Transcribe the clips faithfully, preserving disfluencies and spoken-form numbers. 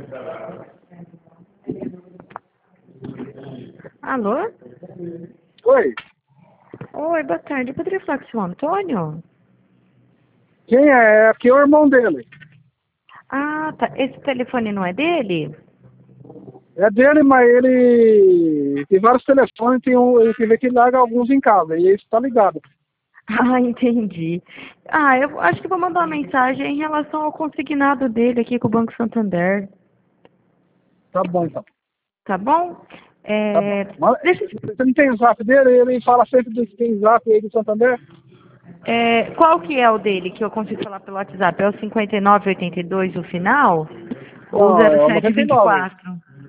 Alô? Oi, Oi, boa tarde. Eu poderia falar com o senhor Antônio? quem é? Aqui é o irmão dele. Ah, tá. Esse telefone não é dele? É dele, mas ele tem vários telefones, tem um, ele tem que ver que ele larga alguns em casa, e esse tá ligado. Ah, entendi. Ah, eu acho que vou mandar uma mensagem em relação ao consignado dele aqui com o Banco Santander. Tá bom, então. Tá bom? Tá bom. É, Mas, deixa, você não tem o zap dele? Ele fala sempre que tem zap aí do Santander? é, qual que é o dele que eu consigo falar pelo WhatsApp? É o cinquenta e nove oitenta e dois o final? Ou Não, é o zero sete noventa e vinte e nove. quatro?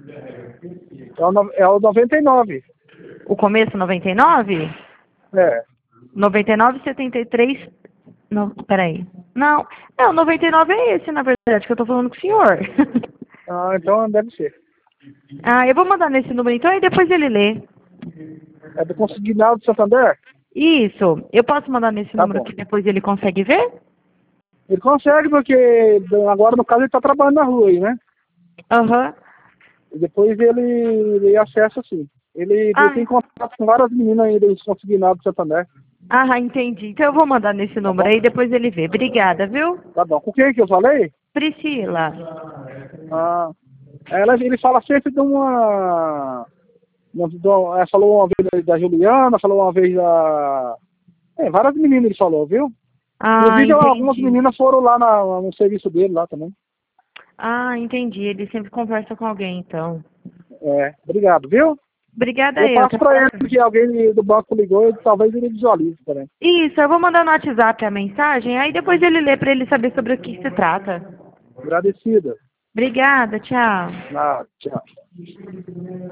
É o, no- é o noventa e nove. O começo noventa e nove? É. noventa e nove, setenta e três. Não, peraí. Não, é, o noventa e nove é esse, na verdade, que eu tô falando com o senhor. Ah, então deve ser. Ah, eu vou mandar nesse número então e depois ele lê. É do consignado do Santander? Isso. Eu posso mandar nesse Tá número bom. que depois ele consegue ver? Ele consegue porque agora no caso ele tá trabalhando na rua aí, né? Aham. E depois ele, ele acessa assim. Ele, ele Ah, tem contato com várias meninas aí dos consignados do Santander. ah, entendi. Então eu vou mandar nesse Tá número bom? aí depois ele vê. Obrigada, viu? Tá bom. Com quem que eu falei? Priscila. Ah, ela, ele fala sempre de uma. uma- de uma- ela falou uma vez da Juliana, falou uma vez da. É, várias meninas ele falou, viu? Ah, Inclusive algumas entendi. meninas foram lá na, no serviço dele lá também. Ah, entendi. Ele sempre conversa com alguém, então. É, obrigado, viu? Obrigada Eu eu. passo Tá pra certo? ele que alguém do banco ligou e talvez ele visualize também. Isso, eu vou mandar no WhatsApp a mensagem, aí depois ele lê para ele saber sobre o que se trata. Agradecida. Obrigada, tchau. Ah, tchau.